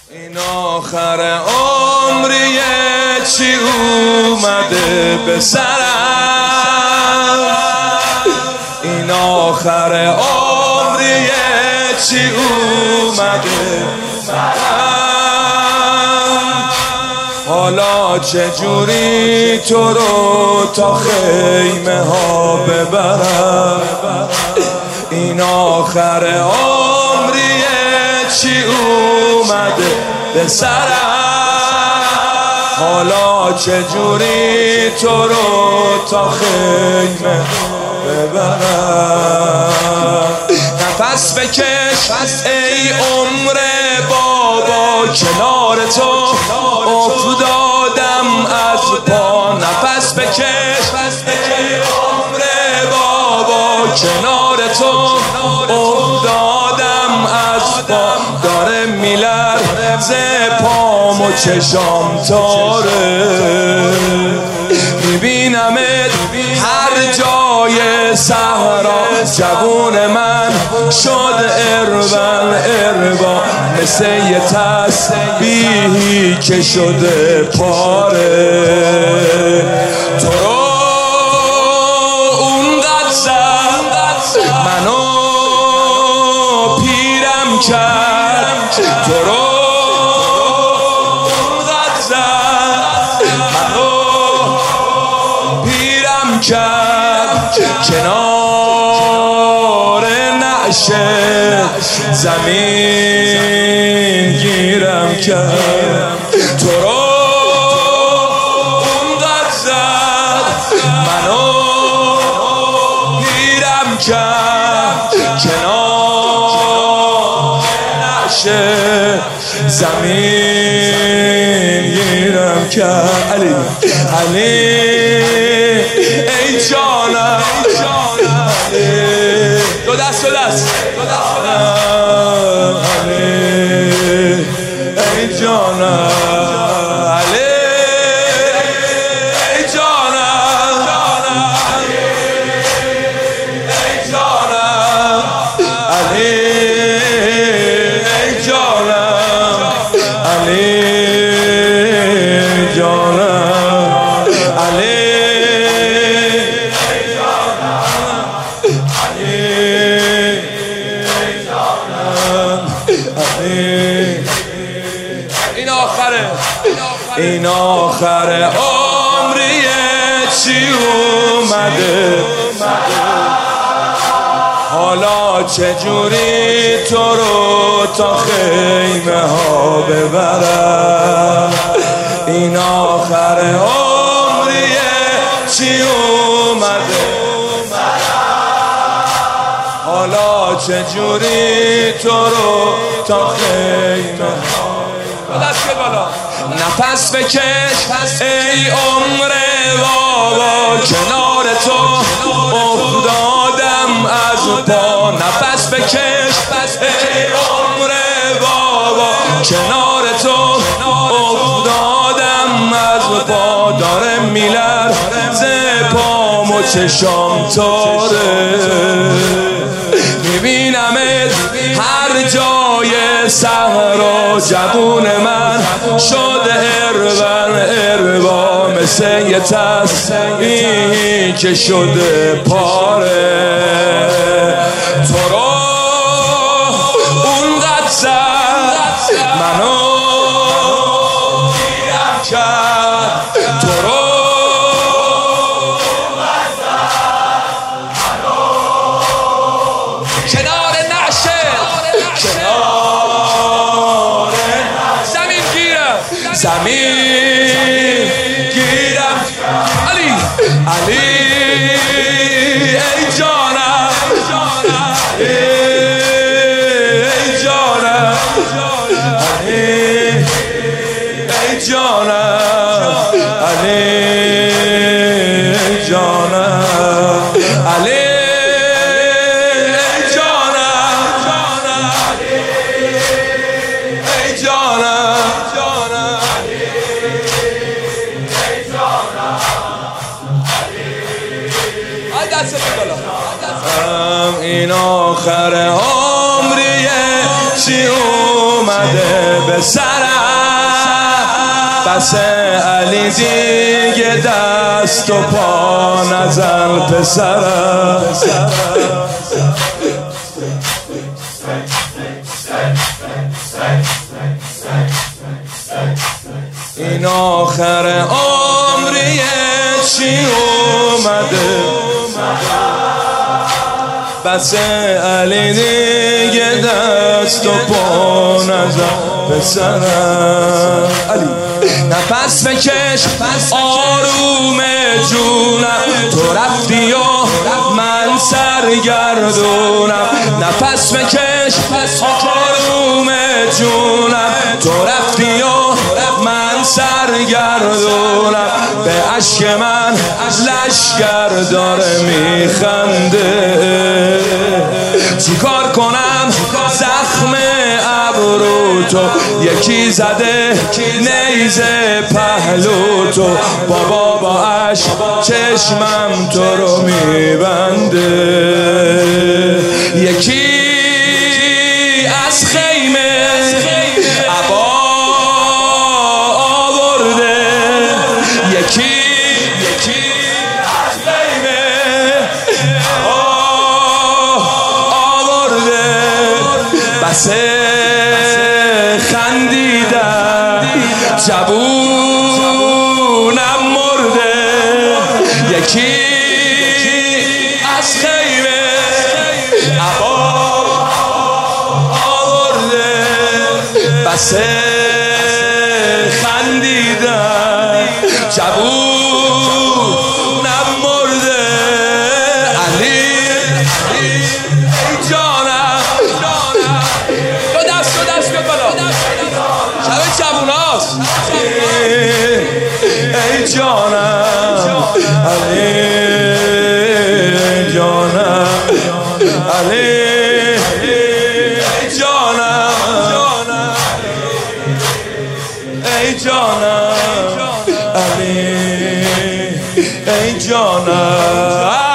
این آخر عمریه چی اومده به سرم، این آخر عمریه چی اومده سرم. حالا چجوری تو رو تا خیمه ها ببرم، این آخر عمریه چی اومده به سرم. حالا چجوری تو رو تا خیمه ببرم. نفس بکش ای عمر بابا، کنار تو افتادم از پا. نفس بکش ای عمر بابا، کنار تو افتادم از پا. داره میلرزه پام و چشام تاره، میبینمت هر جای صحرا. جوون من شد اربن اربا، مثل یه تسبیحی که شده پاره. تو رو اونقدر زد منو پیرم کرد، تو رو اونقدر زد منو پیرم کرد. کنار نعشه زمین گیرم کرد، تو رو اونقدر زد منو پیرم کرد. کنار نعشه زمین گیرم کرد. علی علی ای جانم، دو دست علی ای جانم، علی ای جانم، ای جانم، علی ای جانم، علی جانم، علی این آخر عمریه چی اومده. حالا چجوری تو رو تا خیمه ها ببرم، این آخر عمریه چی اومده. حالا چجوری تو رو تا خیمه ها. دست بالا. نفس بکش ای عمر بابا، کنار تو افتادم از پا. نفس بکش ای عمر بابا، کنار تو افتادم از پا. داره میلرزه پام و چشام تاره، میبینمت هر جای صحرا. جوون من شد اربن اربا، مثل یه تسبیحی که شده پاره. تو رو اونقدر زد منو پیرم کرد، تو رو کنار نعشه زمین گیرم. علی علی ای جانم، ای جانم، علی ای جانم، علی ای جانم، علی این آخر عمریه چی اومده به سرم. بس علی دیگه دست و پا نزن پسرم. این آخر عمریه چی اومده، بس علی دیگه دست و پا نزن پسرم. علی نفس بکش آروم جونم، تو رفتی و من سرگردونم. نفس بکش آروم جونم، تو رفتی و من سرگردونم. به عشق من لشگر داره میخنده، چیکار کنم زخم ابرو تو یکی زده نیزه پهلو تو. بابا با عشق چشمم تو رو میبنده، یکی از خیمه عبا آورده، یکی از خیمه آورده. بس خندیدن جوونم مرده، یکی از خیمه عبا آورده. بس خندیدن جوونم مرده. علی ای جانم، دو دست بیاد بالا، شب جووناست. ای جانم علی، جانم علی، جانم ای جانم علی، ای جانم.